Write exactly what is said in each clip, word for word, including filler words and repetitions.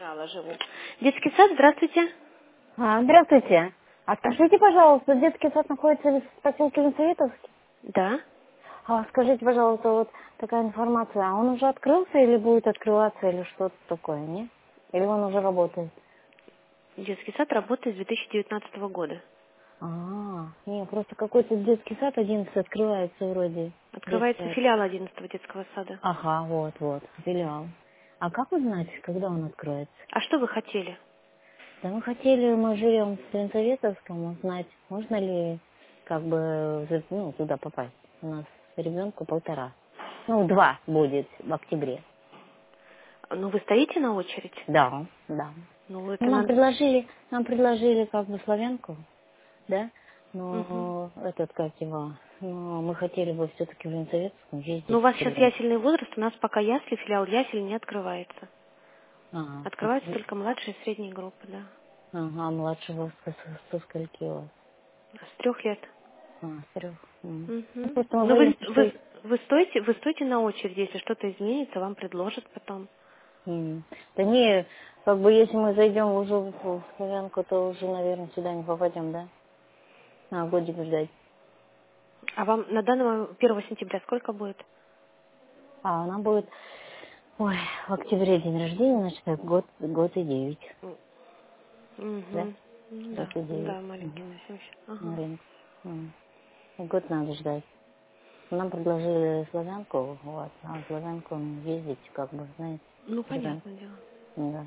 филиала живу. Детский сад, здравствуйте. А, здравствуйте. А скажите, пожалуйста, детский сад находится в поселке Линцеветовский? Да. А скажите, пожалуйста, вот такая информация, а он уже открылся или будет открываться, или что-то такое, не? Или он уже работает? Детский сад работает с две тысячи девятнадцатого года. А, нет, просто какой-то детский сад одиннадцатый открывается вроде. Открывается Детский. филиал одиннадцатого детского сада. Ага, вот, вот, филиал. А как узнать, когда он откроется? А что вы хотели? Да мы хотели, мы живем в Линцеветовском, узнать, можно ли как бы за- ну, туда попасть. У нас ребенку полтора. Ну, два будет в октябре. Ну, вы стоите на очередь? Да, да. Ну, Ну, это нам надо... предложили, нам предложили как бы славянку, да, Мгм. но этот, как его, но мы хотели бы все-таки в Линцеветском Ну, ездить у вас с сейчас ребенком. ясельный возраст, у нас пока ясли, филиал ясель не открывается. Ага, Открываются только младшие и средние группы, да. ага, младшего со, со- со скольки у вас? С трех лет. А, с трех. М. Ну, Мгм. просто мы Ну, вы, боимся, что... вы, вы, стоите, вы стоите на очереди, если что-то изменится, вам предложат потом. М. Да не, как бы если мы зайдем уже в, в славянку, то уже, наверное, сюда не попадем, да? А, годик ждать. А вам на данный момент первого сентября сколько будет? А она будет, ой, в октябре день рождения, значит, так год, год и девять, да? Угу. Год Да, и девять. да, маленький Угу. совсем еще. Ага. Маленький. М. Год надо ждать. Нам предложили славянку, вот, а славянку ну, ездить, как бы, знаете, Ну, с ребенком. понятное дело. Да.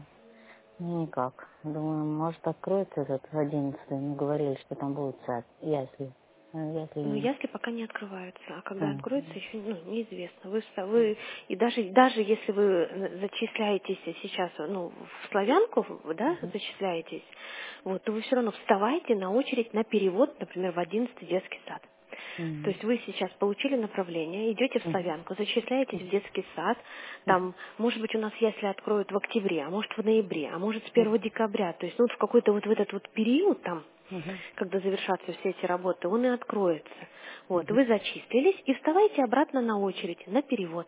Ну, никак. Думаю, может, откроется этот одиннадцатый. Мы говорили, что там будет сад, ясли. А ясли Ну, нет. ясли пока не открываются, а когда М. откроется, еще ну, неизвестно. Вы, вста- вы и даже даже если вы э, зачисляетесь сейчас, ну, в славянку, в- да, Мгм. зачисляетесь, вот, то вы все равно вставайте на очередь на перевод, например, в одиннадцатый детский сад. То Мгм. есть вы сейчас получили направление, идете в Мгм. Славянку, зачисляетесь в детский сад, Мгм. там, может быть, у нас ясли откроют в октябре, а может в ноябре, а может с Мгм. первого декабря. То есть ну, вот в какой-то вот в этот вот период там, Мгм. когда завершатся все эти работы, он и откроется. Вот, Мгм. вы зачислились и вставайте обратно на очередь, на перевод.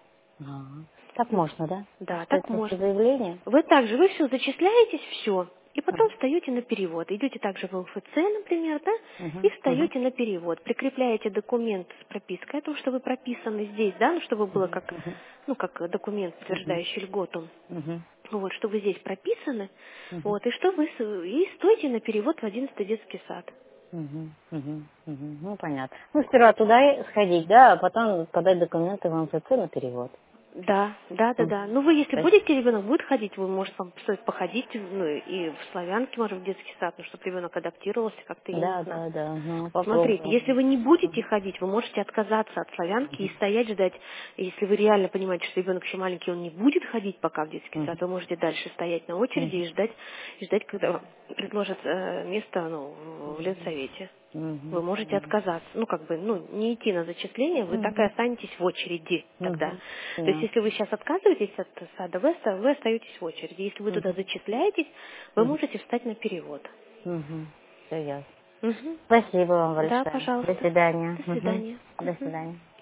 Ага. Так М, можно, да? Да, Писать так просто можно. заявление? Вы также, вы все зачисляетесь, все, и потом Ага. встаете на перевод. Идете также в ЛФЦ, например, да, и Мгм. Мгм. встаете на перевод. Прикрепляете документ с пропиской о том, что вы прописаны здесь, да, ну, чтобы было Мгм. как, Мгм. ну, как документ, Мгм. подтверждающий льготу. Мгм. Вот, что вы здесь прописаны, Мгм. вот, и что вы, с- и стойте на перевод в одиннадцатый детский сад. Мгм. Мгм. Мгм. Ну, понятно. Ну, сперва туда и сходить, да, а потом подать документы в МФЦ на перевод. Да, да, да, да. Мгм. Ну, вы, если То есть, будете, ребенок будет ходить, вы, может, вам стоит походить, ну, и в Славянке, может, в детский сад, ну, чтобы ребенок адаптировался, как-то, я не да, знаю. да, да, ну, Смотрите, если попробуем. вы не будете Мгм. ходить, вы можете отказаться от славянки и Мгм. стоять ждать. Если вы реально понимаете, что ребенок еще маленький, он не будет ходить пока в детский сад, Мгм. вы можете дальше стоять на очереди и Мгм. ждать, и ждать, когда вам предложат э, место ну, в в Мгм. Ленсовете. Вы Мгм. можете Понятно. отказаться, ну как бы, ну не идти на зачисление, вы так и Мгм. останетесь в очереди тогда. Мгм. То есть Да. если вы сейчас отказываетесь от сада, вы, оста- вы остаетесь в очереди. Если вы туда Мгм. зачисляетесь, вы Мгм. можете встать на перевод. Мгм. Все ясно. Мгм. Спасибо вам Да, большое. До пожалуйста. свидания. До Мгм. свидания. До Мгм. свидания.